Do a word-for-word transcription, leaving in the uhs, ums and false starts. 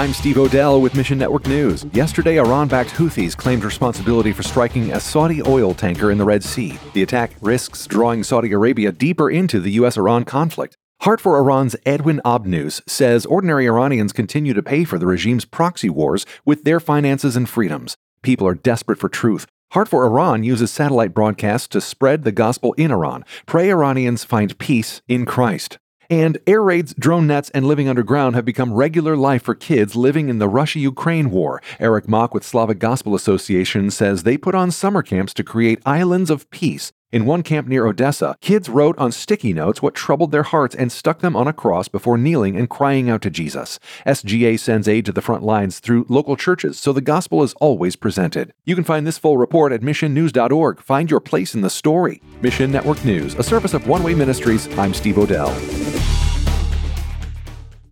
I'm Steve Odell with Mission Network News. Yesterday, Iran-backed Houthis claimed responsibility for striking a Saudi oil tanker in the Red Sea. The attack risks drawing Saudi Arabia deeper into the U S Iran conflict. Heart for Iran's Edwin Obnus says ordinary Iranians continue to pay for the regime's proxy wars with their finances and freedoms. People are desperate for truth. Heart for Iran uses satellite broadcasts to spread the gospel in Iran. Pray Iranians find peace in Christ. And air raids, drone nets, and living underground have become regular life for kids living in the Russia-Ukraine war. Eric Mock with Slavic Gospel Association says they put on summer camps to create islands of peace. In one camp near Odessa, kids wrote on sticky notes what troubled their hearts and stuck them on a cross before kneeling and crying out to Jesus. S G A sends aid to the front lines through local churches, so the gospel is always presented. You can find this full report at mission news dot org. Find your place in the story. Mission Network News, a service of One Way Ministries. I'm Steve Odell.